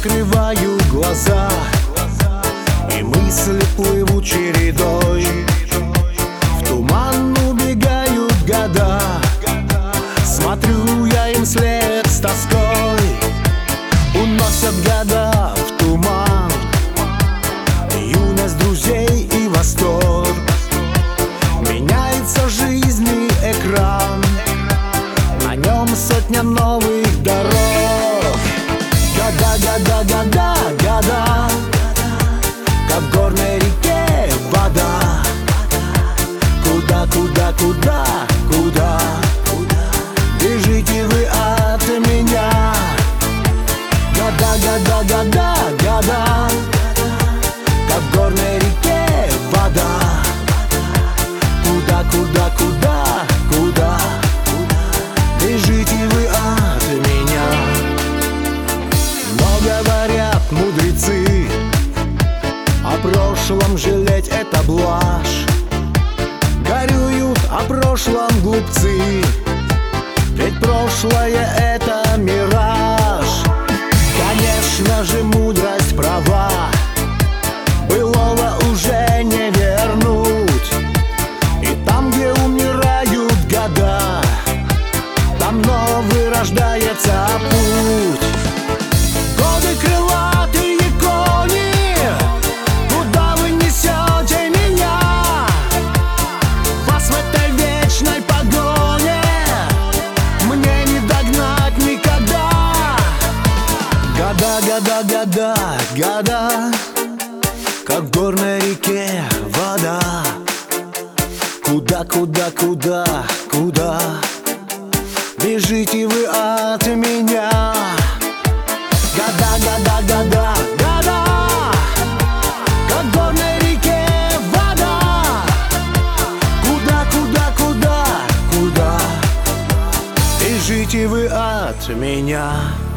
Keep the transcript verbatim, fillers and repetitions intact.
закрываю глаза, и мысли плывут чередой. В туман убегают года, смотрю я им вслед с тоской. Уносят года в туман, юность друзей и восторг. Меняется жизнь и экран, на нем сотня новых дорог. Года, года, года, года, как в горной реке вода. Куда, куда, куда, куда бежите вы от меня? Года, года, года, года, как в горной реке вода. Куда, куда, куда, куда бежите вы от меня? Но говорят мудрецы, о прошлом жалеть это блажь. Горюют о прошлом глупцы, ведь прошлое это мираж. Конечно же, мудрость права, былого уже не вернуть. И там, где умирают года, там новый рождается путь. Годы крылатые кони, куда вы несете меня? Вас в этой вечной погоне мне не догнать никогда. Года, года, года, года, как в горной реке вода. Куда, куда, куда, куда бежите вы от меня? Года, года, года, года, как в горной реке вода. Куда, куда, куда, куда бежите вы от меня?